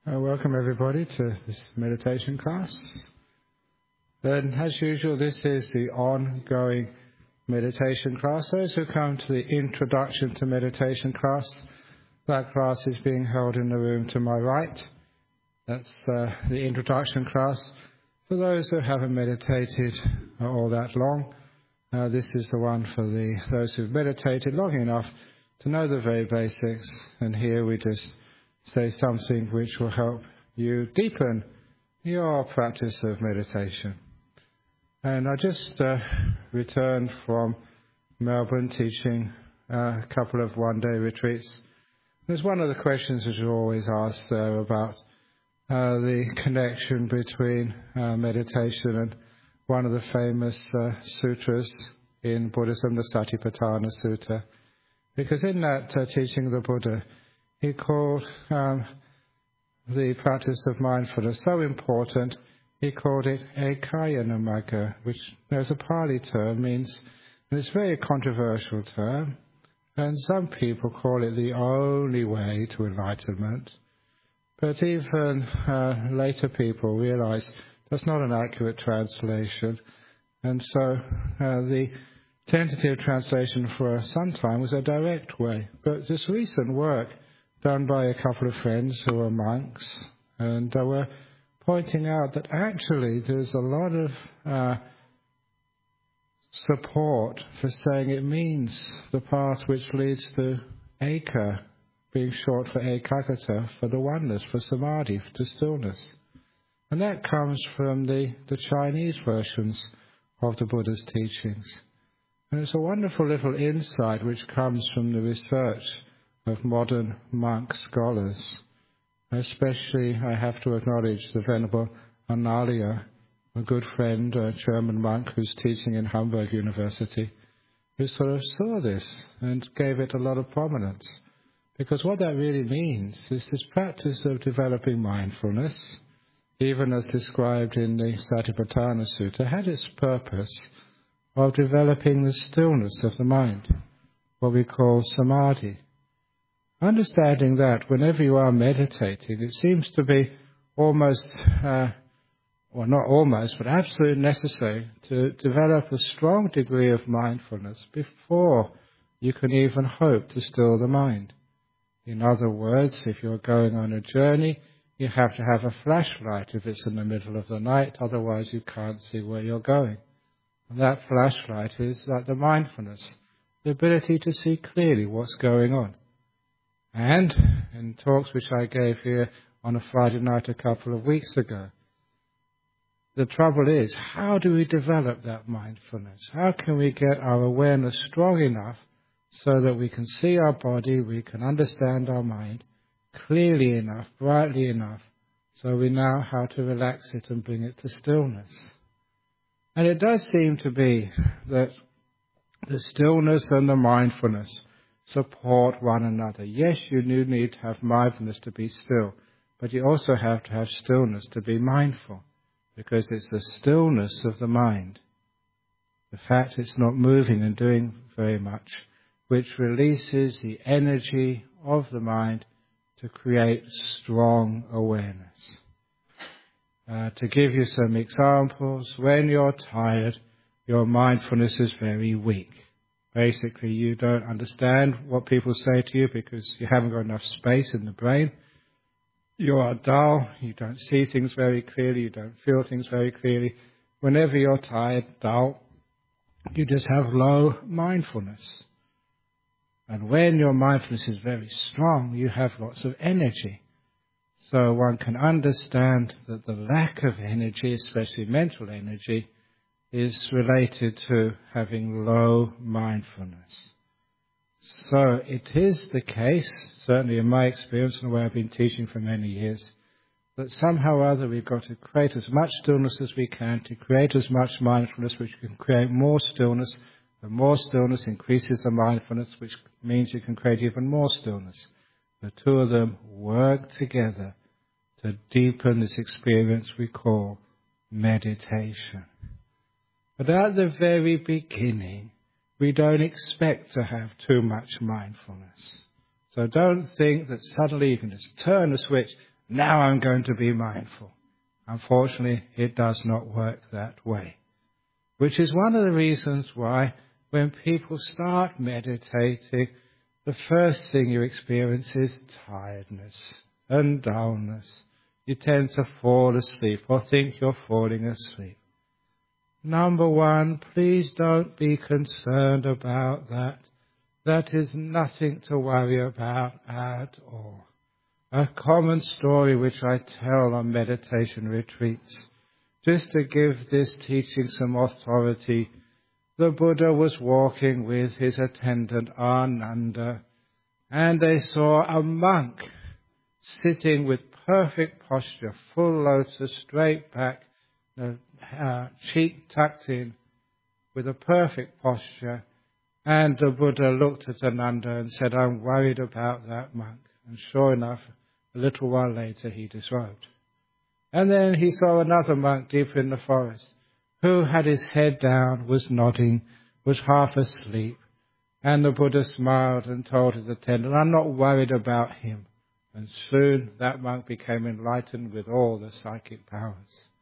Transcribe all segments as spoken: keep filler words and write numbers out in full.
Uh, welcome everybody to this meditation class. And as usual, this is the ongoing meditation class. Those who come to the introduction to meditation class, that class is being held in the room to my right. That's uh, the introduction class. For those who haven't meditated all that long, uh, this is the one for the those who've meditated long enough to know the very basics. And here we just say something which will help you deepen your practice of meditation. And I just uh, returned from Melbourne teaching uh, a couple of one-day retreats. There's one of the questions that you always ask there about uh, the connection between uh, meditation and one of the famous uh, sutras in Buddhism, the Satipatthana Sutta. Because in that uh, teaching of the Buddha, he called um, the practice of mindfulness so important, he called it Ekayanamagga, which there's a Pali term, means, and it's a very controversial term, and some people call it the only way to enlightenment. But even uh, later people realize that's not an accurate translation, and so uh, the tentative translation for some time was a direct way. But this recent work done by a couple of friends who are monks, and uh, were pointing out that actually there's a lot of uh, support for saying it means the path which leads to Eka, being short for Ekaggata, for the oneness, for Samadhi, to stillness. And that comes from the, the Chinese versions of the Buddha's teachings. And it's a wonderful little insight which comes from the research of modern monk scholars. Especially, I have to acknowledge the Venerable Analia, a good friend, a German monk who's teaching in Hamburg University, who sort of saw this and gave it a lot of prominence. Because what that really means is this practice of developing mindfulness, even as described in the Satipatthana Sutta, had its purpose of developing the stillness of the mind, what we call samadhi. Understanding that whenever you are meditating, it seems to be almost, uh, well not almost, but absolutely necessary to develop a strong degree of mindfulness before you can even hope to still the mind. In other words, if you're going on a journey, you have to have a flashlight if it's in the middle of the night, otherwise you can't see where you're going. And that flashlight is like the mindfulness, the ability to see clearly what's going on. And in talks which I gave here on a Friday night a couple of weeks ago, the trouble is, how do we develop that mindfulness? How can we get our awareness strong enough so that we can see our body, we can understand our mind clearly enough, brightly enough, so we know how to relax it and bring it to stillness? And it does seem to be that the stillness and the mindfulness support one another. Yes, you do need to have mindfulness to be still, but you also have to have stillness to be mindful, because it's the stillness of the mind, the fact it's not moving and doing very much, which releases the energy of the mind to create strong awareness. Uh, to give you some examples, when you're tired, your mindfulness is very weak. Basically, you don't understand what people say to you because you haven't got enough space in the brain. You are dull, you don't see things very clearly, you don't feel things very clearly. Whenever you're tired, dull, you just have low mindfulness. And when your mindfulness is very strong, you have lots of energy. So one can understand that the lack of energy, especially mental energy, is related to having low mindfulness. So it is the case, certainly in my experience and the way I've been teaching for many years, that somehow or other we've got to create as much stillness as we can, to create as much mindfulness, which can create more stillness. The more stillness increases the mindfulness, which means you can create even more stillness. The two of them work together to deepen this experience we call meditation. But at the very beginning, we don't expect to have too much mindfulness. So don't think that suddenly you can just turn a switch Now I'm going to be mindful. Unfortunately, it does not work that way. Which is one of the reasons why when people start meditating, the first thing you experience is tiredness and dullness. You tend to fall asleep or think you're falling asleep. Number one, please don't be concerned about that. That is nothing to worry about at all. A common story which I tell on meditation retreats, just to give this teaching some authority. The Buddha was walking with his attendant Ananda, and they saw a monk sitting with perfect posture, full lotus, straight back, the uh, cheek tucked in, with a perfect posture. And the Buddha looked at Ananda and said, I'm worried about that monk. And sure enough, a little while later he disrobed. And then he saw another monk deep in the forest, who had his head down, was nodding, was half asleep. And the Buddha smiled and told his attendant, I'm not worried about him. And soon that monk became enlightened with all the psychic powers.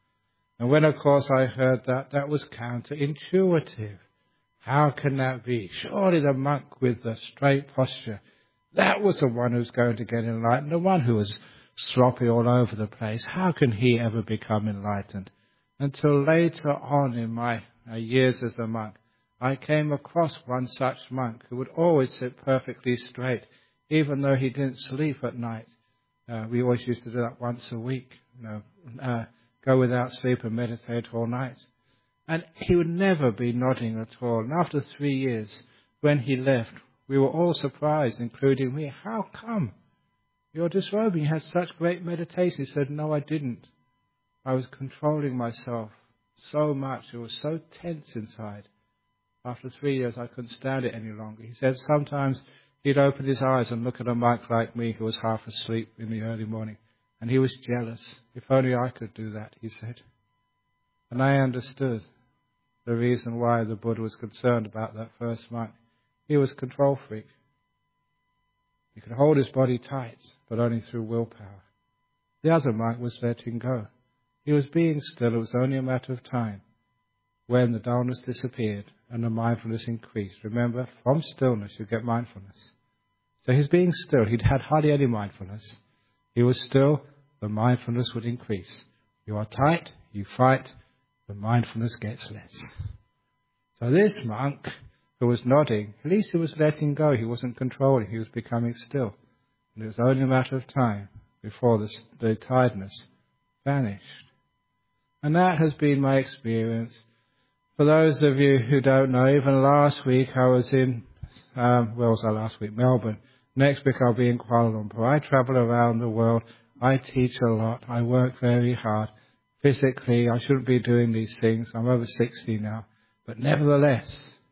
And when, of course, I heard that, that was counterintuitive. How can that be? Surely the monk with the straight posture, that was the one who's going to get enlightened, the one who was sloppy all over the place. How can he ever become enlightened? Until later on in my uh, years as a monk, I came across one such monk who would always sit perfectly straight, even though he didn't sleep at night. Uh, we always used to do that once a week, you know, uh, go without sleep and meditate all night. And he would never be nodding at all. And after three years, when he left, we were all surprised, including me. How come? You're disrobing. You had such great meditation. He said, no, I didn't. I was controlling myself so much. It was so tense inside. After three years, I couldn't stand it any longer. He said sometimes he'd open his eyes and look at a monk like me who was half asleep in the early morning. And he was jealous. If only I could do that, he said. And I understood the reason why the Buddha was concerned about that first monk. He was a control freak. He could hold his body tight, but only through willpower. The other monk was letting go. He was being still. It was only a matter of time when the dullness disappeared and the mindfulness increased. Remember, from stillness you get mindfulness. So he's being still. He'd had hardly any mindfulness. He was still. The mindfulness would increase. You are tight, you fight, the mindfulness gets less. So this monk who was nodding, at least he was letting go. He wasn't controlling. He was becoming still. And it was only a matter of time before the, the tiredness vanished. And that has been my experience. For those of you who don't know, even last week I was in, um, where was I last week? Melbourne. Next week I'll be in Kuala Lumpur. I travel around the world. I teach a lot. I work very hard. Physically, I shouldn't be doing these things. I'm over sixty now. But nevertheless,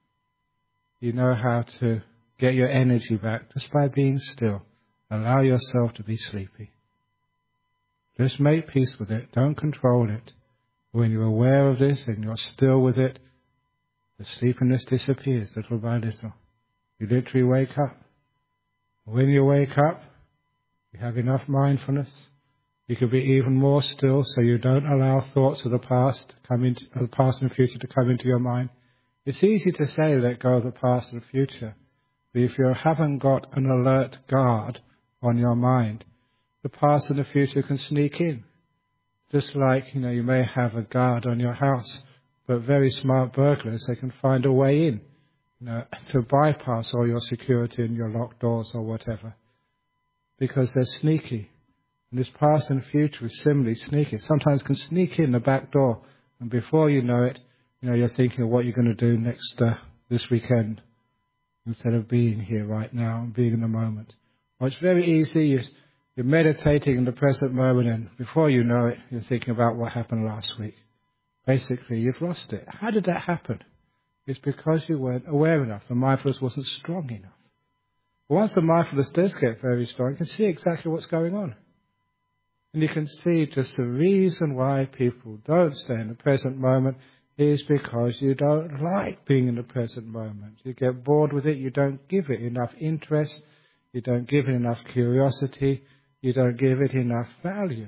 you know how to get your energy back just by being still. Allow yourself to be sleepy. Just make peace with it. Don't control it. When you're aware of this and you're still with it, the sleepiness disappears little by little. You literally wake up. When you wake up, you have enough mindfulness. You can be even more still so you don't allow thoughts of the past to come into of the past and the future to come into your mind. It's easy to say let go of the past and the future. But if you haven't got an alert guard on your mind, the past and the future can sneak in. Just like, you know, you may have a guard on your house, but very smart burglars, they can find a way in, you know, to bypass all your security and your locked doors or whatever. Because they're sneaky. And this past and future is similarly sneaky. Sometimes can sneak in the back door, and before you know it, you know, you're thinking of what you're going to do next uh, this weekend, instead of being here right now and being in the moment. Well, it's very easy. You're, you're meditating in the present moment, and before you know it, you're thinking about what happened last week. Basically, you've lost it. How did that happen? It's because you weren't aware enough. The mindfulness wasn't strong enough. Once the mindfulness does get very strong, you can see exactly what's going on. And you can see just the reason why people don't stay in the present moment is because you don't like being in the present moment. You get bored with it, you don't give it enough interest, you don't give it enough curiosity, you don't give it enough value.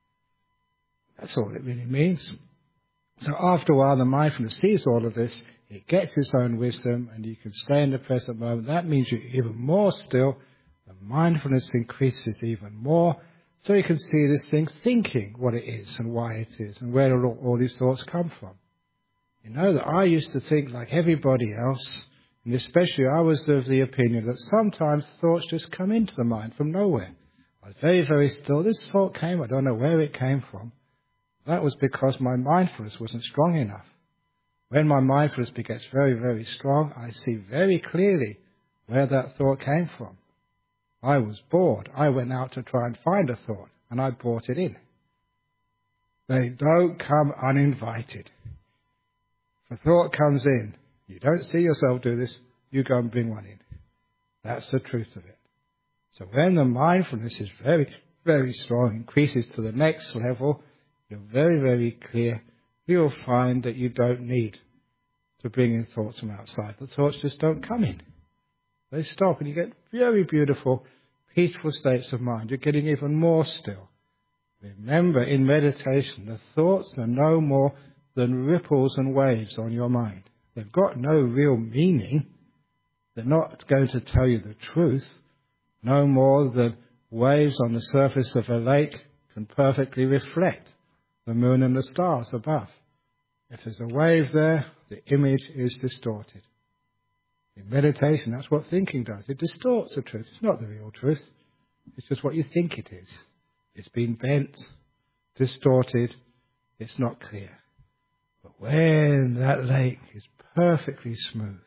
That's all it really means. So after a while, the mindfulness sees all of this, it gets its own wisdom, and you can stay in the present moment. That means you're even more still. The mindfulness increases even more, so you can see this thing thinking what it is and why it is, and where all, all these thoughts come from. You know that I used to think like everybody else, and especially I was of the opinion that sometimes thoughts just come into the mind from nowhere. I was very, very still. This thought came, I don't know where it came from. That was because my mindfulness wasn't strong enough. When my mindfulness gets very, very strong, I see very clearly where that thought came from. I was bored. I went out to try and find a thought, and I brought it in. They don't come uninvited. If a thought comes in, you don't see yourself do this, you go and bring one in. That's the truth of it. So when the mindfulness is very, very strong, increases to the next level, you're very, very clear, you'll find that you don't need to bring in thoughts from outside. The thoughts just don't come in. They stop, and you get very beautiful, peaceful states of mind. You're getting even more still. Remember, in meditation, the thoughts are no more than ripples and waves on your mind. They've got no real meaning. They're not going to tell you the truth, no more than waves on the surface of a lake can perfectly reflect the moon and the stars above. If there's a wave there, the image is distorted. In meditation, that's what thinking does. It distorts the truth. It's not the real truth. It's just what you think it is. It's been bent, distorted. It's not clear. But when that lake is perfectly smooth,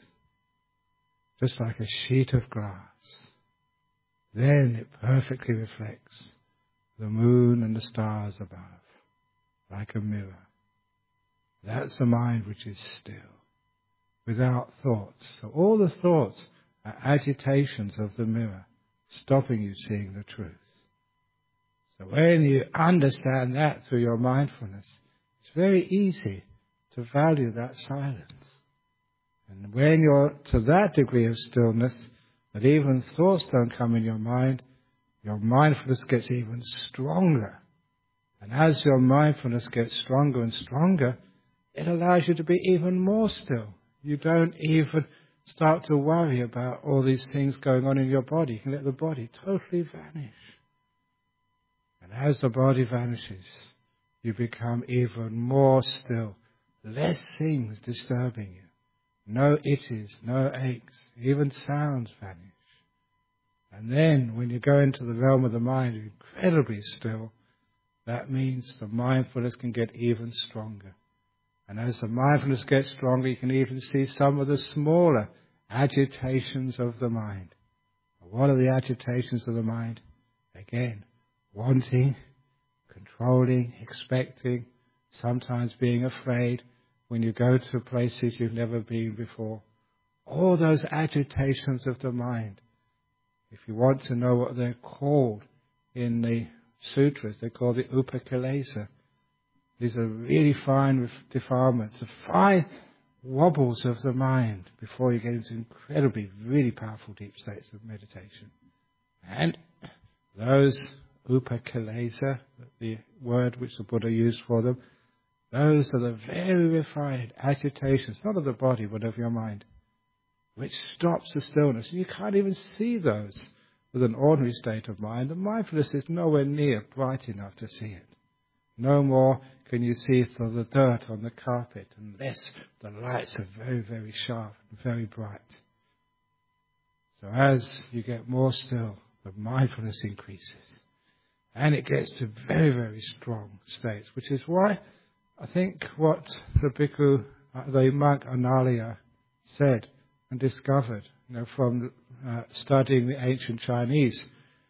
just like a sheet of glass, then it perfectly reflects the moon and the stars above, like a mirror. That's the mind which is still, without thoughts. So all the thoughts are agitations of the mirror, stopping you seeing the truth. So when you understand that through your mindfulness, it's very easy to value that silence. And when you're to that degree of stillness, that even thoughts don't come in your mind, your mindfulness gets even stronger. And as your mindfulness gets stronger and stronger, it allows you to be even more still. You don't even start to worry about all these things going on in your body. You can let the body totally vanish. And as the body vanishes, you become even more still. Less things disturbing you. No itches, no aches, even sounds vanish. And then when you go into the realm of the mind, you're incredibly still. That means the mindfulness can get even stronger. And as the mindfulness gets stronger, you can even see some of the smaller agitations of the mind. What are the agitations of the mind? Again, wanting, controlling, expecting, sometimes being afraid when you go to places you've never been before. All those agitations of the mind. If you want to know what they're called in the sutras, they're called the upakilesa. These are really fine defilements, the fine wobbles of the mind before you get into incredibly, really powerful deep states of meditation. And those upakilesa, the word which the Buddha used for them, those are the very refined agitations, not of the body, but of your mind, which stops the stillness. And you can't even see those with an ordinary state of mind. The mindfulness is nowhere near bright enough to see it. No more can you see through the dirt on the carpet, unless the lights are very, very sharp and very bright. So as you get more still, the mindfulness increases. And it gets to very, very strong states, which is why I think what the bhikkhu, the monk Analaya said and discovered, you know, from uh, studying the ancient Chinese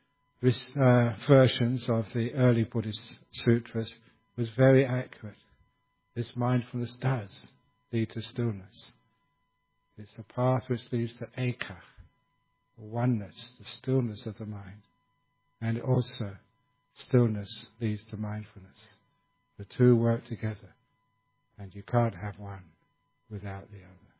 uh, versions of the early Buddhist sutras, was very accurate. This mindfulness does lead to stillness. It's a path which leads to eka, oneness, the stillness of the mind. And also, stillness leads to mindfulness. The two work together, and you can't have one without the other.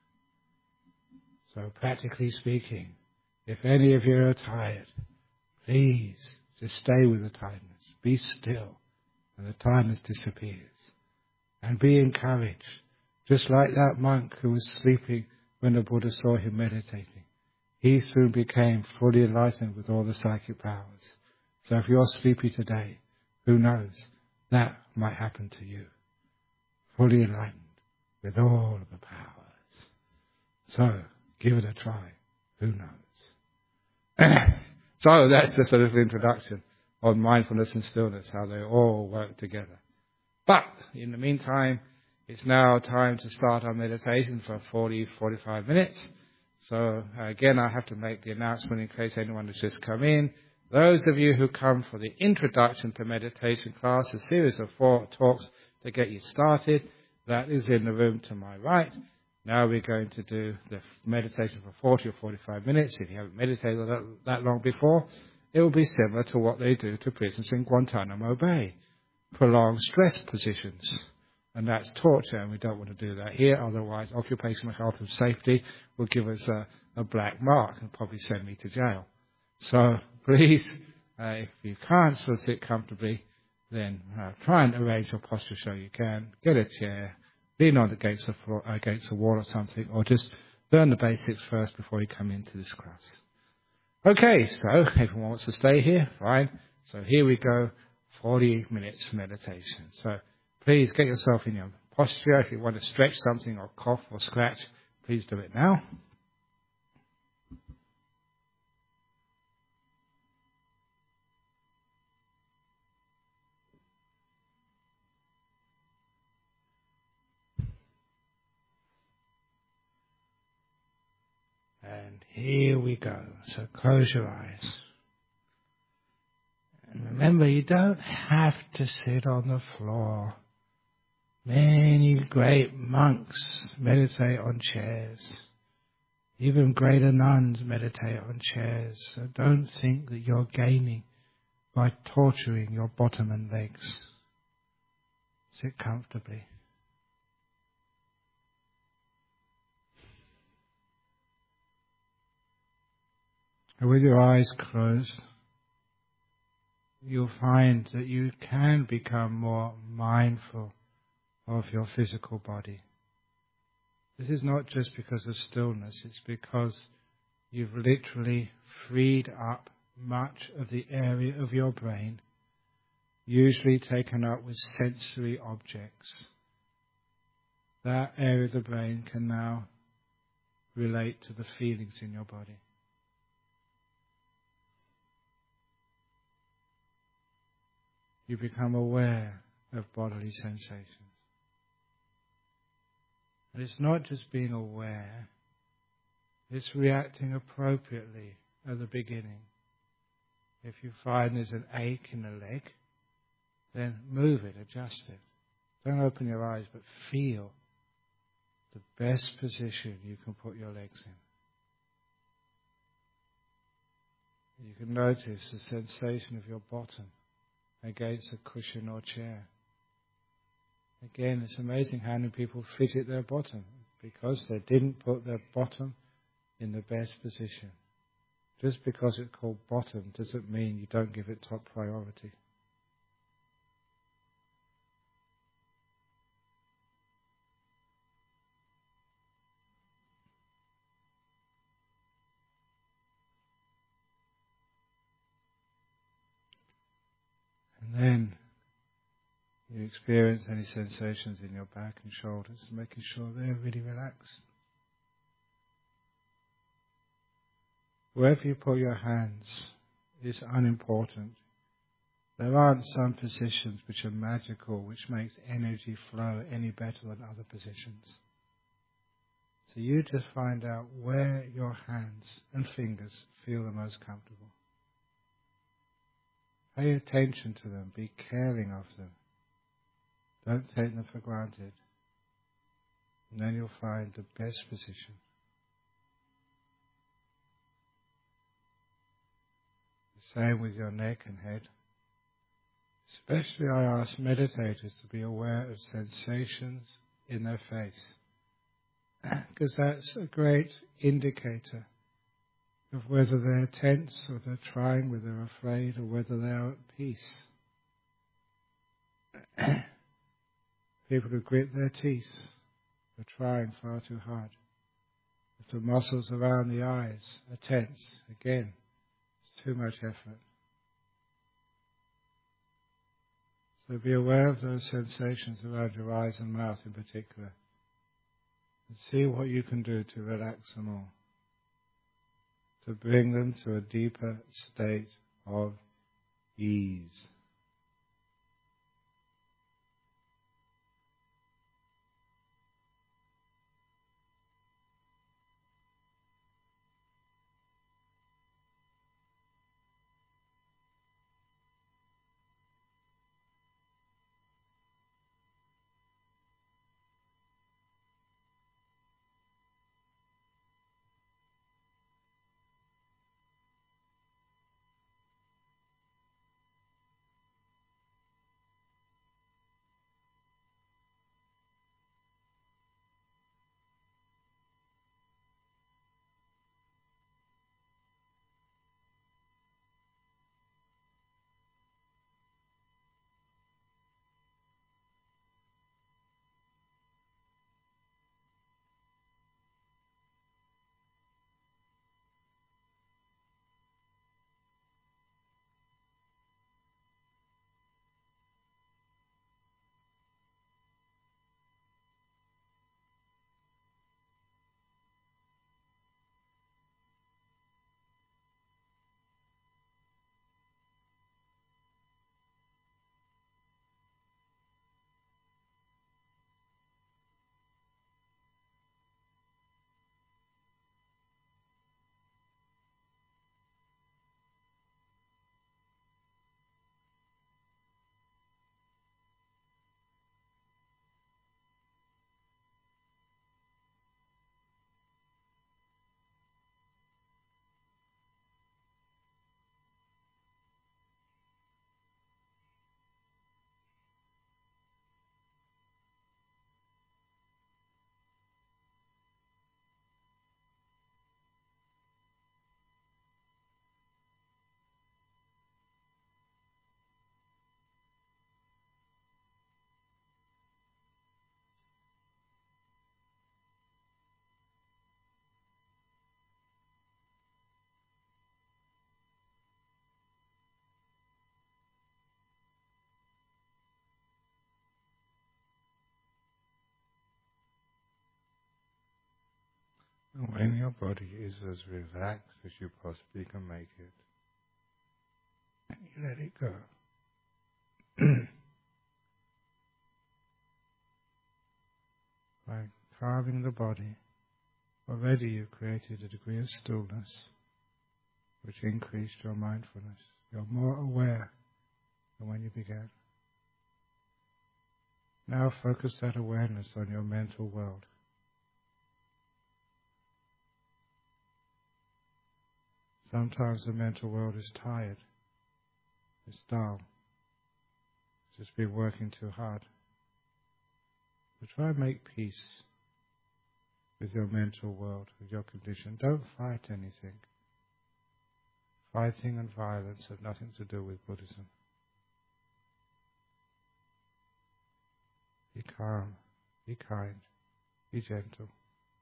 So practically speaking, if any of you are tired, please Just stay with the tiredness. Be still, and the tiredness disappears. And be encouraged, just like that monk who was sleeping when the Buddha saw him meditating. He soon became fully enlightened with all the psychic powers. So if you're sleepy today, who knows, that might happen to you. Fully enlightened with all of the powers. So, give it a try. Who knows? So that's just a little introduction on mindfulness and stillness, how they all work together. But, in the meantime, it's now time to start our meditation for forty, forty-five minutes. So, uh, again, I have to make the announcement in case anyone has just come in. Those of you who come for the Introduction to Meditation class, a series of four talks to get you started, that is in the room to my right. Now we're going to do the meditation for forty or forty-five minutes. If you haven't meditated that, that long before, it will be similar to what they do to prisoners in Guantanamo Bay. Prolonged stress positions. And that's torture, and we don't want to do that here. Otherwise, occupational health and safety will give us a, a black mark and probably send me to jail. So please, uh, if you can't still sit comfortably, then uh, try and arrange your posture so you can. Get a chair, lean on against the floor, against the wall or something, or just learn the basics first before you come into this class. Okay, so everyone wants to stay here, fine. So here we go, forty minutes meditation. So please get yourself in your posture. If you want to stretch something or cough or scratch, please do it now. And here we go. So close your eyes. And remember, you don't have to sit on the floor. Many great monks meditate on chairs. Even greater nuns meditate on chairs. So don't think that you're gaining by torturing your bottom and legs. Sit comfortably. And with your eyes closed, you'll find that you can become more mindful of your physical body. This is not just because of stillness, it's because you've literally freed up much of the area of your brain, usually taken up with sensory objects. That area of the brain can now relate to the feelings in your body. You become aware of bodily sensations. And it's not just being aware, it's reacting appropriately at the beginning. If you find there's an ache in the leg, then move it, adjust it. Don't open your eyes, but feel the best position you can put your legs in. You can notice the sensation of your bottom against a cushion or chair. Again, it's amazing how many people fidget their bottom because they didn't put their bottom in the best position. Just because it's called bottom doesn't mean you don't give it top priority. And then you experience any sensations in your back and shoulders, making sure they're really relaxed. Wherever you put your hands is unimportant. There aren't some positions which are magical, which makes energy flow any better than other positions. So you just find out where your hands and fingers feel the most comfortable. Pay attention to them, be caring of them. Don't take them for granted. And then you'll find the best position. The same with your neck and head. Especially I ask meditators to be aware of sensations in their face. Because that's a great indicator of whether they're tense or they're trying, whether they're afraid or whether they're at peace. People who grit their teeth are trying far too hard. If the muscles around the eyes are tense, again, it's too much effort. So be aware of those sensations around your eyes and mouth in particular. And see what you can do to relax them all. To bring them to a deeper state of ease. And when your body is as relaxed as you possibly can make it, and you let it go. By calming the body, already you've created a degree of stillness which increased your mindfulness. You're more aware than when you began. Now focus that awareness on your mental world. Sometimes the mental world is tired, it's dull, it's just been working too hard. But try and make peace with your mental world, with your condition. Don't fight anything. Fighting and violence have nothing to do with Buddhism. Be calm, be kind, be gentle.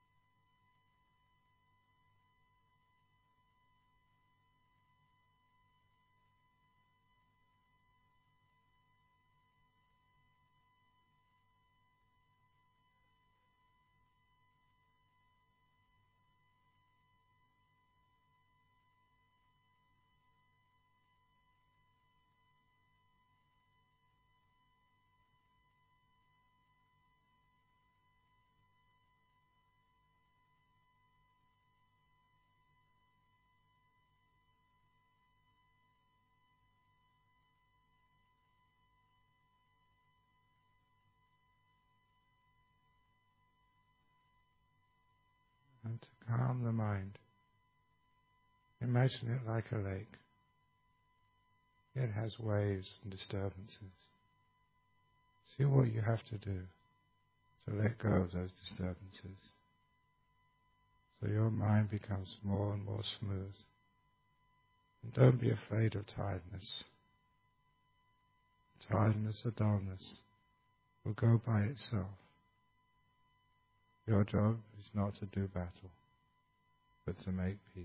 And to calm the mind, imagine it like a lake. It has waves and disturbances. See what you have to do to let go of those disturbances. So your mind becomes more and more smooth. And don't be afraid of tiredness. Tiredness or dullness will go by itself. Your job is not to do battle, but to make peace.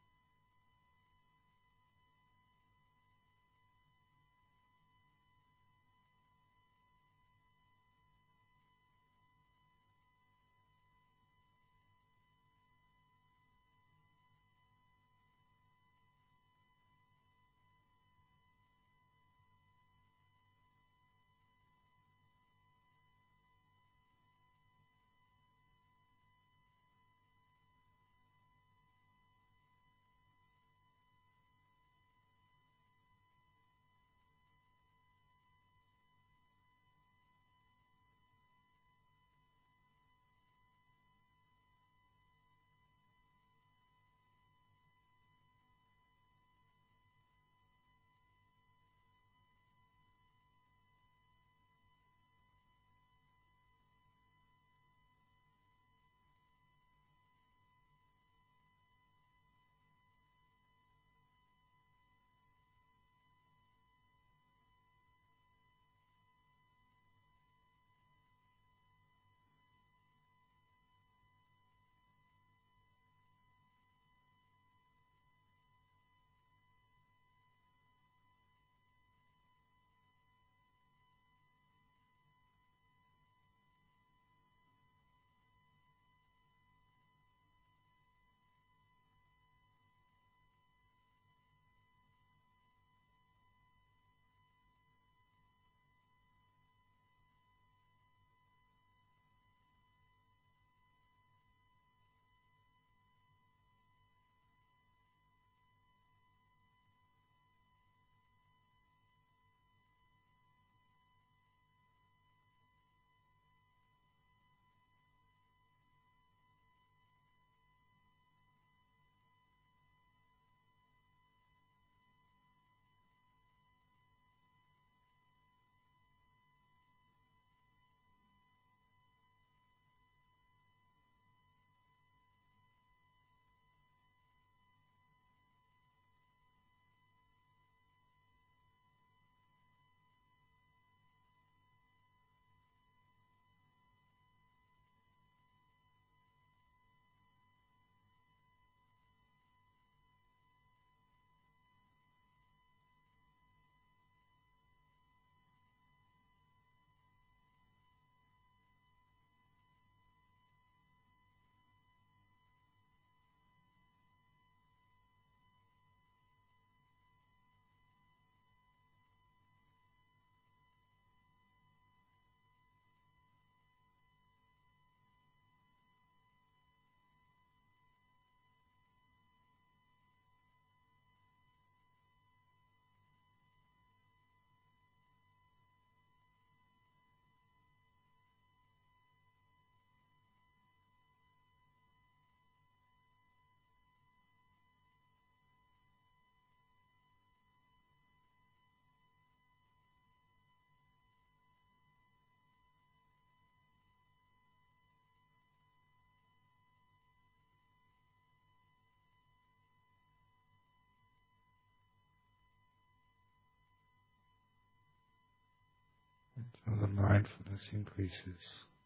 Until the mindfulness increases.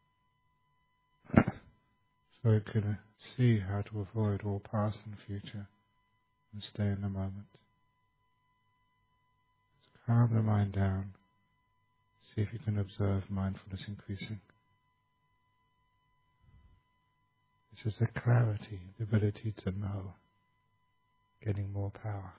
So it can see how to avoid all past and future and stay in the moment. Just calm the mind down. See if you can observe mindfulness increasing. This is the clarity, the ability to know, getting more power.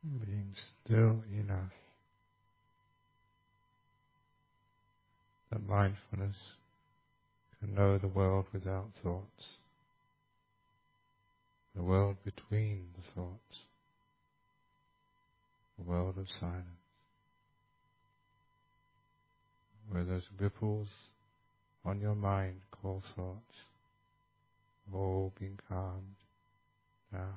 being still enough that mindfulness can know the world without thoughts, the world between the thoughts, the world of silence, where those ripples on your mind called thoughts have all been calmed down.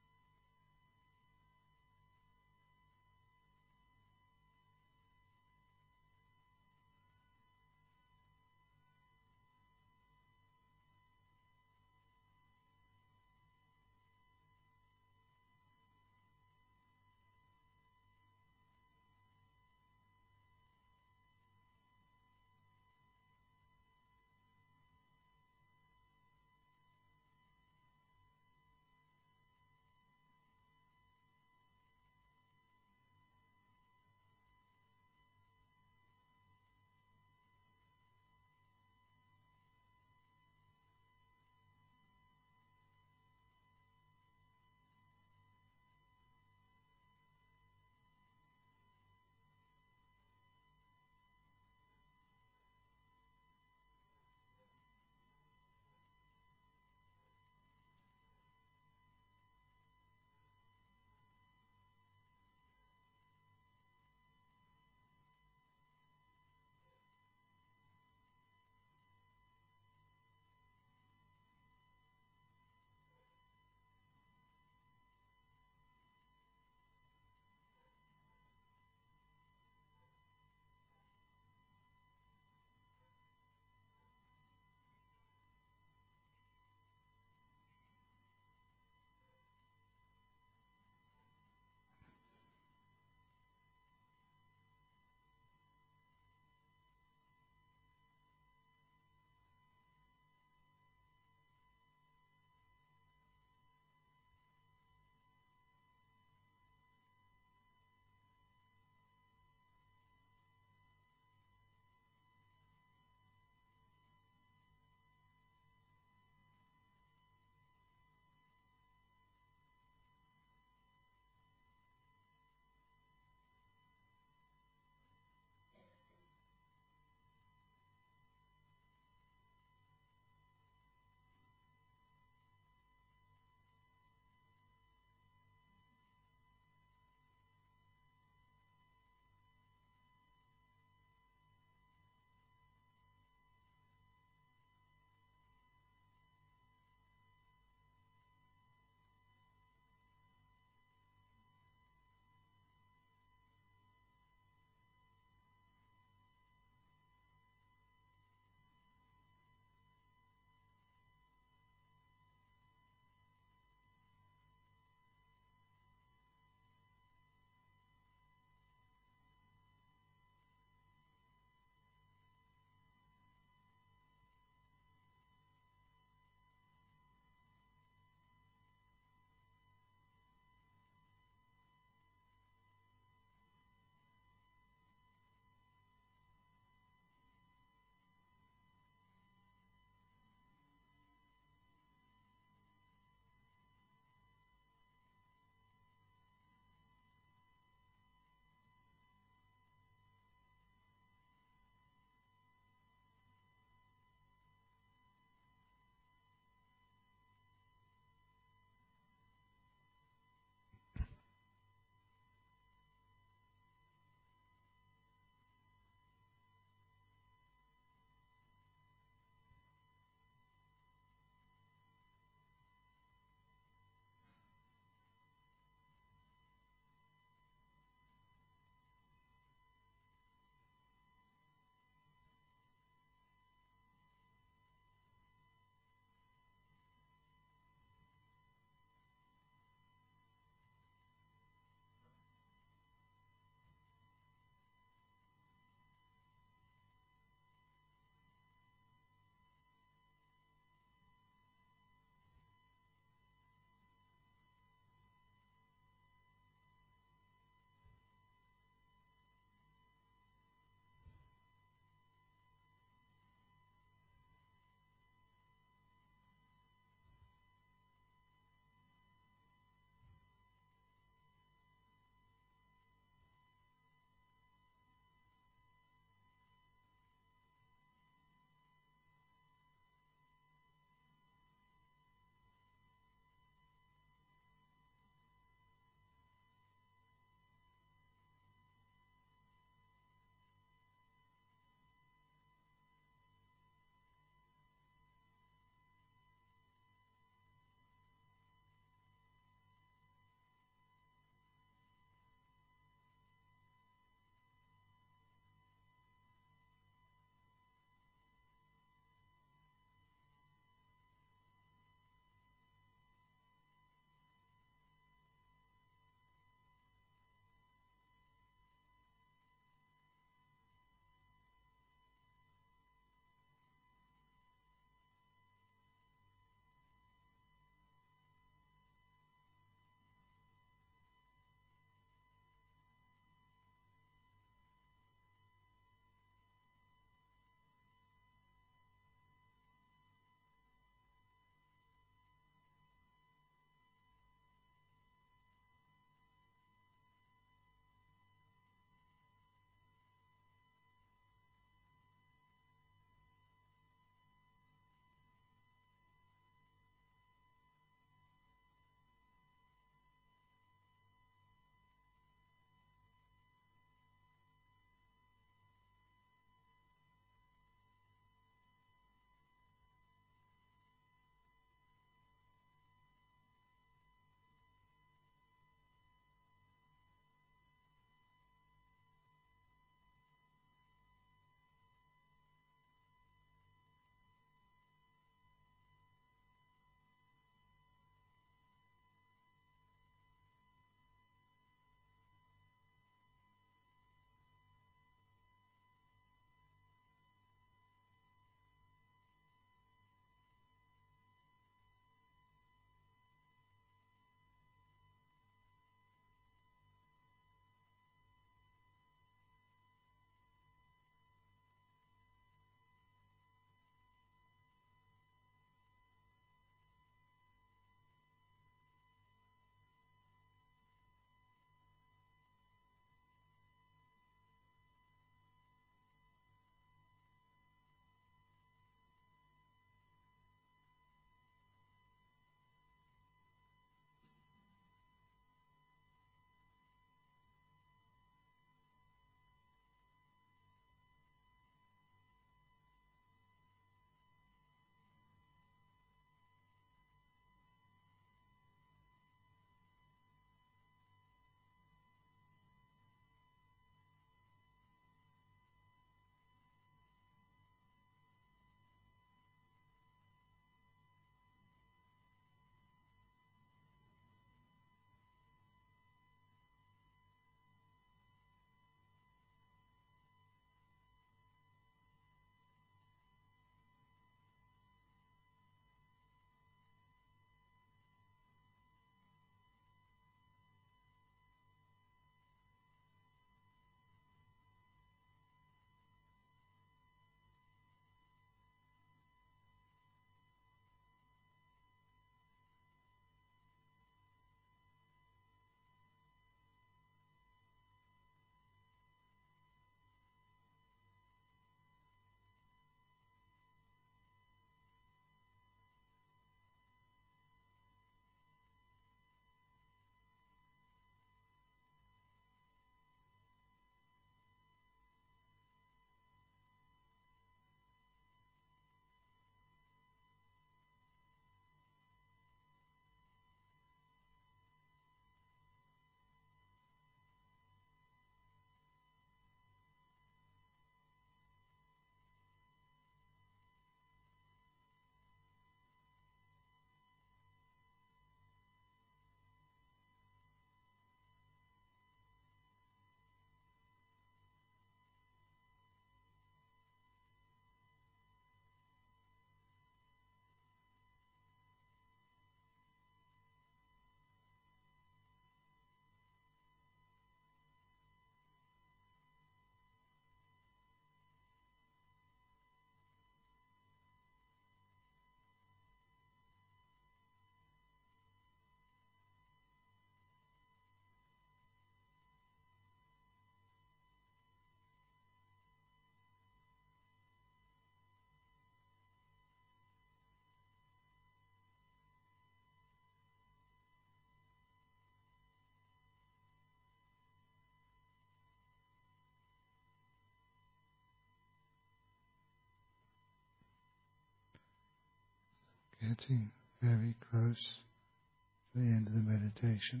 Getting very close to the end of the meditation.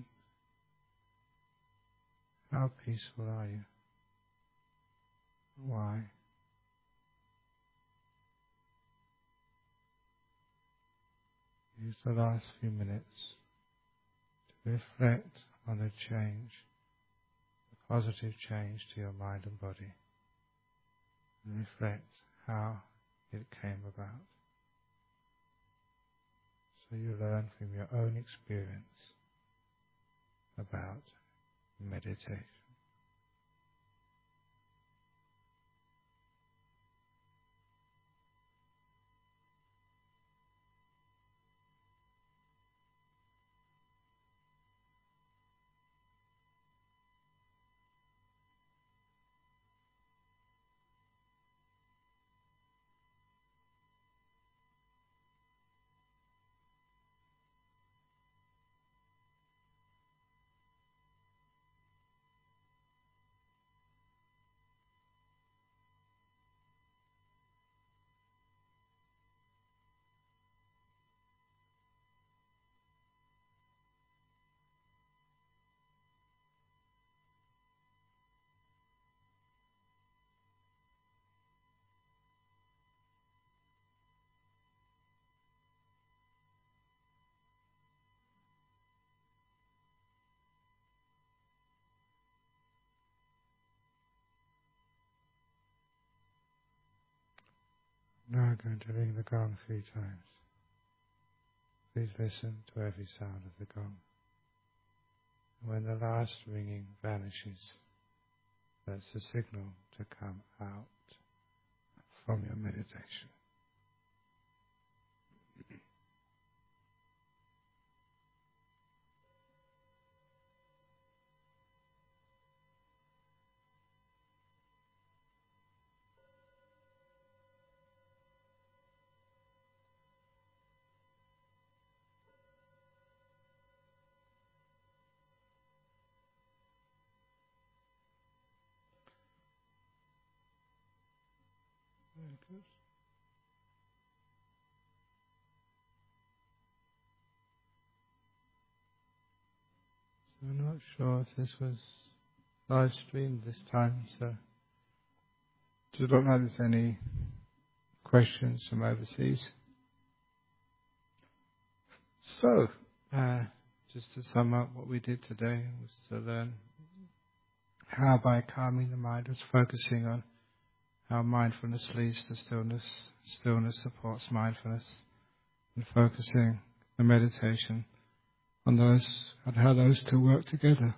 How peaceful are you? Why? Use the last few minutes to reflect on the change, the positive change to your mind and body, and reflect how it came about. So you learn from your own experience about meditation. Now I'm going to ring the gong three times. Please listen to every sound of the gong. When the last ringing vanishes, that's the signal to come out from your meditation. Very good. So I'm not sure if this was live streamed this time, so does it look like there's any questions from overseas? So, uh, just to sum up, what we did today was to learn how by calming the mind was focusing on how mindfulness leads to stillness, stillness supports mindfulness, and focusing the meditation on those, on how those two work together.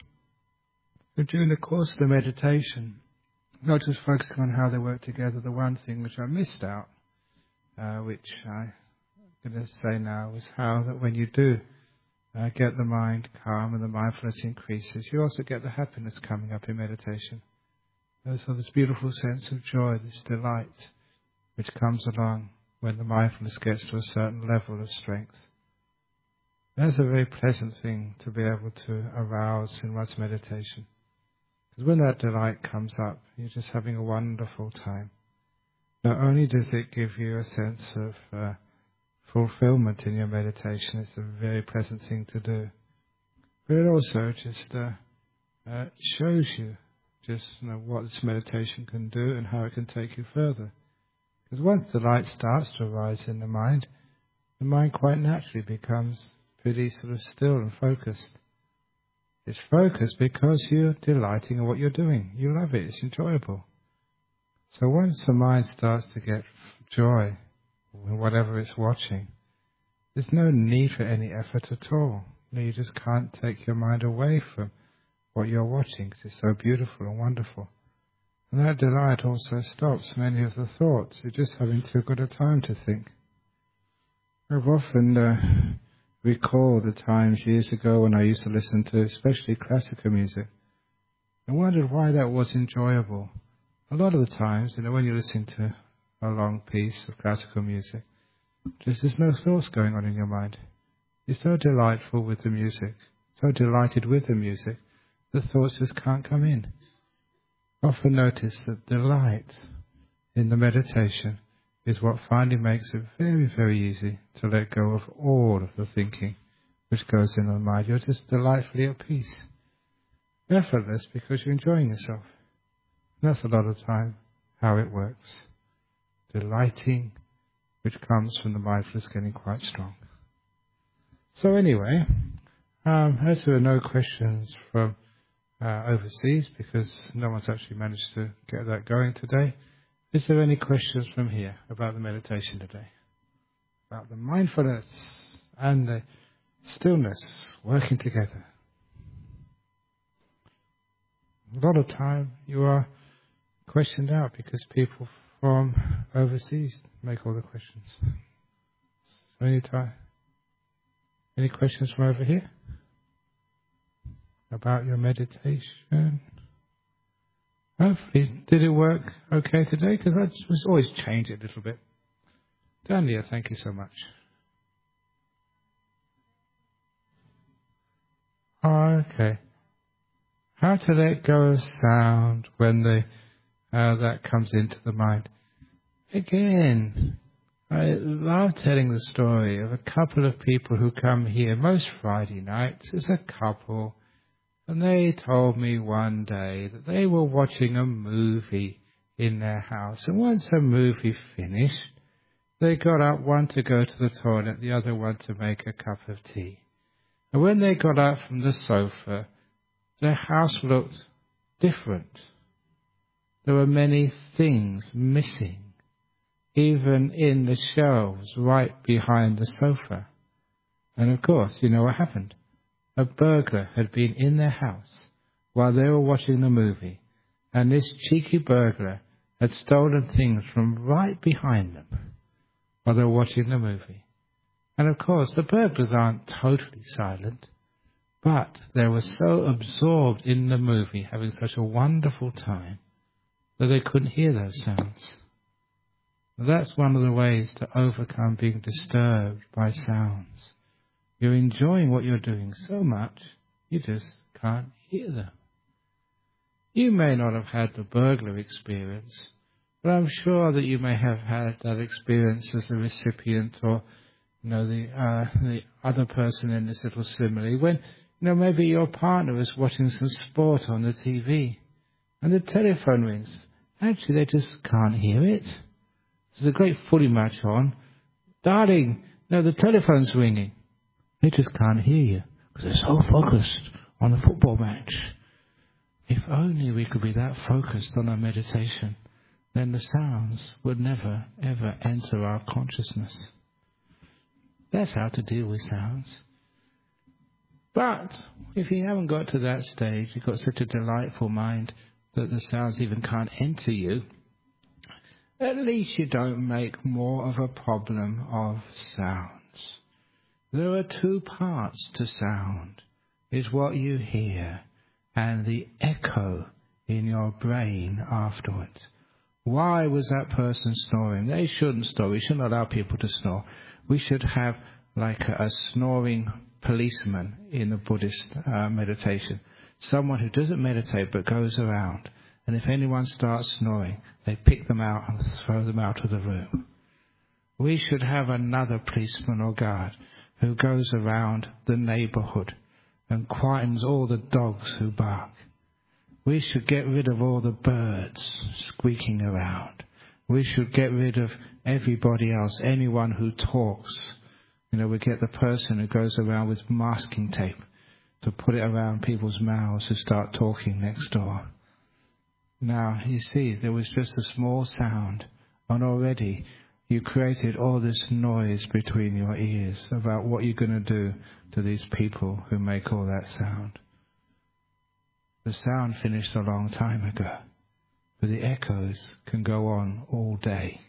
And during the course of the meditation, not just focusing on how they work together, the one thing which I missed out, uh, which I'm going to say now, is how that when you do uh, get the mind calm and the mindfulness increases, you also get the happiness coming up in meditation. So this beautiful sense of joy, this delight, which comes along when the mindfulness gets to a certain level of strength. That's a very pleasant thing to be able to arouse in one's meditation. Because when that delight comes up, you're just having a wonderful time. Not only does it give you a sense of uh, fulfillment in your meditation, it's a very pleasant thing to do, but it also just uh, uh, shows you just you know, what this meditation can do and how it can take you further. Because once the light starts to arise in the mind, the mind quite naturally becomes pretty sort of still and focused. It's focused because you're delighting in what you're doing. You love it, it's enjoyable. So once the mind starts to get joy in whatever it's watching, there's no need for any effort at all. You know, you just can't take your mind away from what you're watching because it's so beautiful and wonderful. And that delight also stops many of the thoughts. You're just having too good a time to think. I've often uh, recalled the times years ago when I used to listen to especially classical music and wondered why that was enjoyable. A lot of the times, you know, when you're listening to a long piece of classical music, just there's no thoughts going on in your mind. You're so delightful with the music, so delighted with the music, the thoughts just can't come in. Often notice that delight in the meditation is what finally makes it very, very easy to let go of all of the thinking which goes in the mind. You're just delightfully at peace. Effortless because you're enjoying yourself. And that's a lot of time how it works. Delighting, which comes from the mindfulness getting quite strong. So anyway, um, as there are no questions from uh, overseas, because no one's actually managed to get that going today, is there any questions from here about the meditation today? About the mindfulness and the stillness working together? A lot of time you are questioned out because people from overseas make all the questions. So any time, any questions from over here about your meditation? Hopefully, did it work okay today? Because I just always change it a little bit. Dania, thank you so much. Okay. How to let go of sound when the uh, that comes into the mind. Again, I love telling the story of a couple of people who come here most Friday nights as a couple, and they told me one day that they were watching a movie in their house, and once the movie finished, they got up, one to go to the toilet, the other one to make a cup of tea. And when they got up from the sofa, their house looked different. There were many things missing, even in the shelves right behind the sofa. And of course, you know what happened? A burglar had been in their house while they were watching the movie, and this cheeky burglar had stolen things from right behind them while they were watching the movie. And of course, the burglars aren't totally silent, but they were so absorbed in the movie, having such a wonderful time, that they couldn't hear those sounds. That's one of the ways to overcome being disturbed by sounds. You're enjoying what you're doing so much, you just can't hear them. You may not have had the burglar experience, but I'm sure that you may have had that experience as a recipient, or you know, the uh, the other person in this little simile, when you know maybe your partner is watching some sport on the T V, and the telephone rings. Actually, they just can't hear it. There's a great footy match on. Darling, no, the telephone's ringing. They just can't hear you because they're so focused on the football match. If only we could be that focused on our meditation, then the sounds would never, ever enter our consciousness. That's how to deal with sounds. But if you haven't got to that stage, you've got such a delightful mind that the sounds even can't enter you, at least you don't make more of a problem of sounds. There are two parts to sound. It's what you hear and the echo in your brain afterwards. Why was that person snoring? They shouldn't snore. We shouldn't allow people to snore. We should have like a, a snoring policeman in the Buddhist uh, meditation. Someone who doesn't meditate but goes around. And if anyone starts snoring, they pick them out and throw them out of the room. We should have another policeman or guard who goes around the neighborhood and quietens all the dogs who bark. We should get rid of all the birds squeaking around. We should get rid of everybody else, anyone who talks. You know, we get the person who goes around with masking tape to put it around people's mouths who start talking next door. Now, you see, there was just a small sound, and already you created all this noise between your ears about what you're going to do to these people who make all that sound. The sound finished a long time ago, but the echoes can go on all day.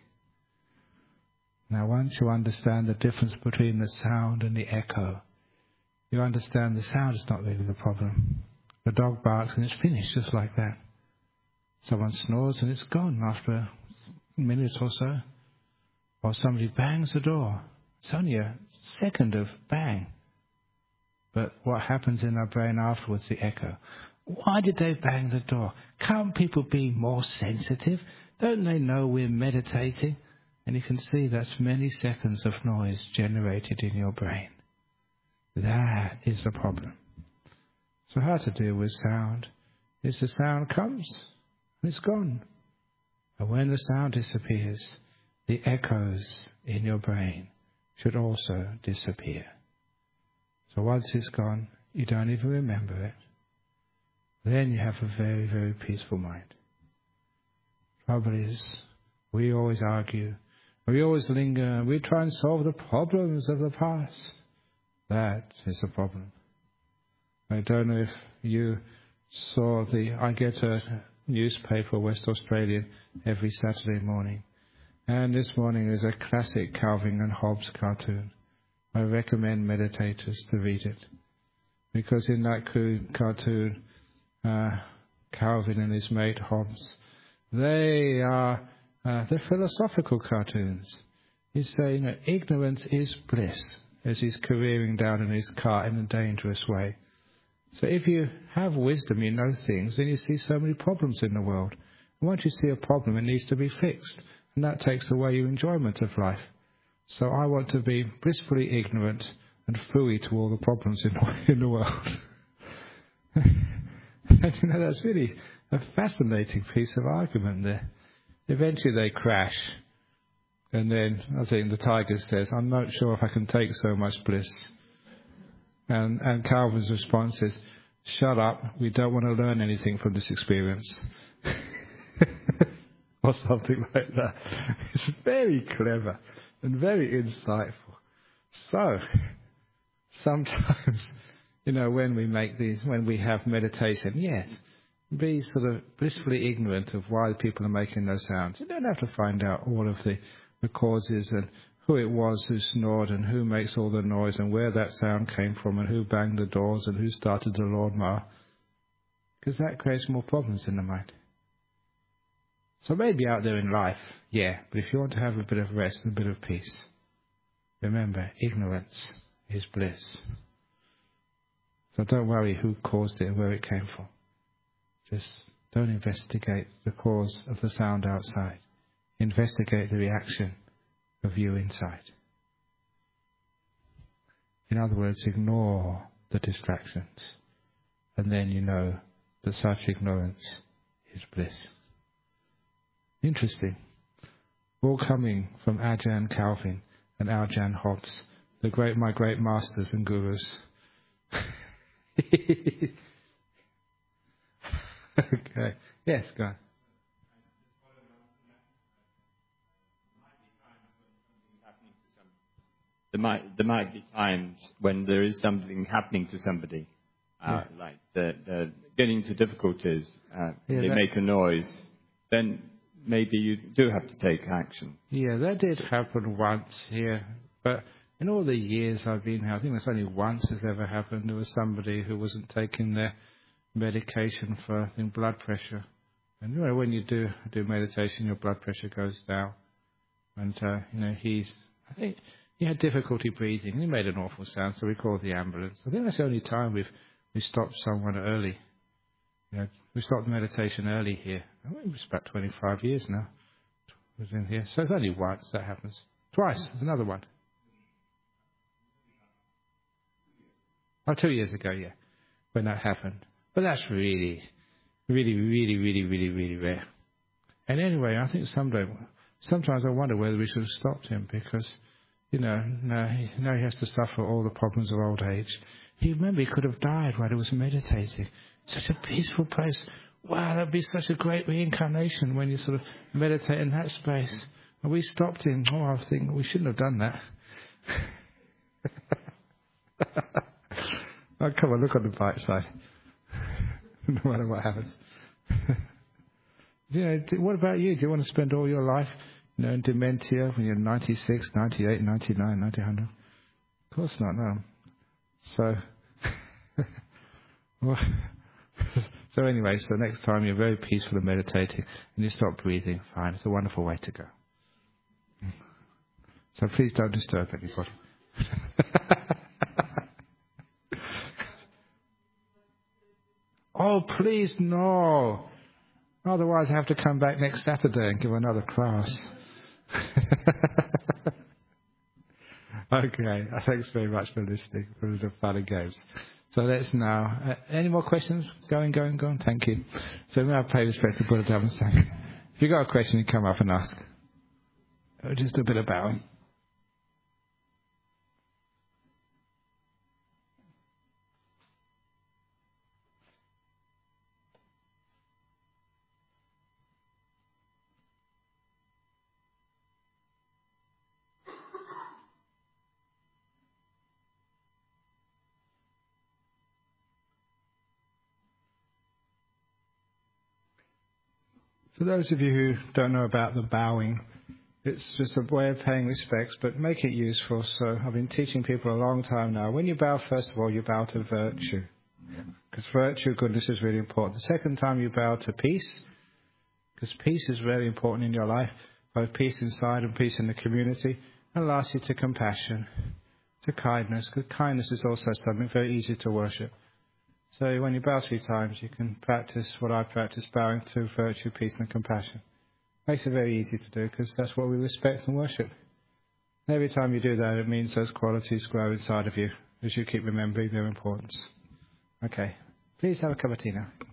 Now, once you understand the difference between the sound and the echo, you understand the sound is not really the problem. The dog barks and it's finished just like that. Someone snores and it's gone after a minute or so. Or somebody bangs the door. It's only a second of bang. But what happens in our brain afterwards, the echo. Why did they bang the door? Can't people be more sensitive? Don't they know we're meditating? And you can see that's many seconds of noise generated in your brain. That is the problem. So how to deal with sound is the sound comes and it's gone. And when the sound disappears, the echoes in your brain should also disappear. So once it's gone, you don't even remember it. Then you have a very, very peaceful mind. Trouble is, we always argue, we always linger, we try and solve the problems of the past. That is the problem. I don't know if you saw the, I get a newspaper, West Australian, every Saturday morning. And this morning is a classic Calvin and Hobbes cartoon. I recommend meditators to read it. Because in that cartoon, uh, Calvin and his mate Hobbes, they are, uh, they're philosophical cartoons. He's saying that ignorance is bliss, as he's careering down in his car in a dangerous way. So if you have wisdom, you know things, then you see so many problems in the world. And once you see a problem, it needs to be fixed. And that takes away your enjoyment of life. So I want to be blissfully ignorant and phooey to all the problems in the, in the world. And you know, that's really a fascinating piece of argument there. Eventually they crash. And then I think the tiger says, I'm not sure if I can take so much bliss. And, and Calvin's response is, shut up, we don't want to learn anything from this experience. Or something like that. It's very clever and very insightful. So, sometimes, you know, when we make these, when we have meditation, yes, be sort of blissfully ignorant of why people are making those sounds. You don't have to find out all of the, the causes and who it was who snored and who makes all the noise and where that sound came from and who banged the doors and who started the lawnmower. Because that creates more problems in the mind. So maybe out there in life, yeah, but if you want to have a bit of rest and a bit of peace, remember, ignorance is bliss. So don't worry who caused it and where it came from. Just don't investigate the cause of the sound outside. Investigate the reaction of you inside. In other words, ignore the distractions. And then you know that such ignorance is bliss. Interesting. All coming from Ajahn Calvin and Ajahn Hobbes, the great, my great masters and gurus. Okay. Yes, go on. There might there might be times when there is something happening to somebody, uh, yeah. like they're, they're getting into difficulties, uh, yeah, they that, make a noise, then maybe you do have to take action. Yeah, that did happen once here, but in all the years I've been here, I think that's only once has ever happened. There was somebody who wasn't taking their medication for, I think, blood pressure. And you know, when you do do meditation, your blood pressure goes down. And, uh, you know, he's, I think, he had difficulty breathing. He made an awful sound, so we called the ambulance. I think that's the only time we've we stopped someone early. You know, we stopped meditation early here. I think it's about twenty-five years now. Was in here, so it's only once that happens. Twice. There's another one. Oh, two years ago, yeah, when that happened. But that's really, really, really, really, really, really rare. And anyway, I think someday, sometimes I wonder whether we should have stopped him because, you know, now he, now he has to suffer all the problems of old age. He remember he could have died while he was meditating. Such a peaceful place. Wow, that'd be such a great reincarnation when you sort of meditate in that space. And we stopped him. Oh, I think we shouldn't have done that. Oh, come on, look on the bright side. No matter what happens. You know, what about you? Do you want to spend all your life, you know, in dementia when you're ninety-six, ninety-eight, ninety-nine, ninety, one hundred? Of course not, no. So, well, so anyway, so next time you're very peaceful and meditating and you stop breathing, fine, it's a wonderful way to go. So please don't disturb anybody. Oh, please, no. Otherwise I have to come back next Saturday and give another class. Okay, thanks very much for listening, for the fun and games. So let's now, uh, any more questions? Going, going, going. Thank you. So now pay respect to Buddha Dhamma Sangha. If you've got a question, you come up and ask. Uh, Just a bit of bowing. For those of you who don't know about the bowing, it's just a way of paying respects, but make it useful. So I've been teaching people a long time now. When you bow, first of all, you bow to virtue, because virtue, goodness is really important. The second time you bow to peace, because peace is very important in your life, both peace inside and peace in the community. And lastly, to compassion, to kindness, because kindness is also something very easy to worship. So when you bow three times, you can practice what I practice, bowing to virtue, peace and compassion. Makes it very easy to do, because that's what we respect and worship. And every time you do that, it means those qualities grow inside of you as you keep remembering their importance. Okay, please have a cup of tea now.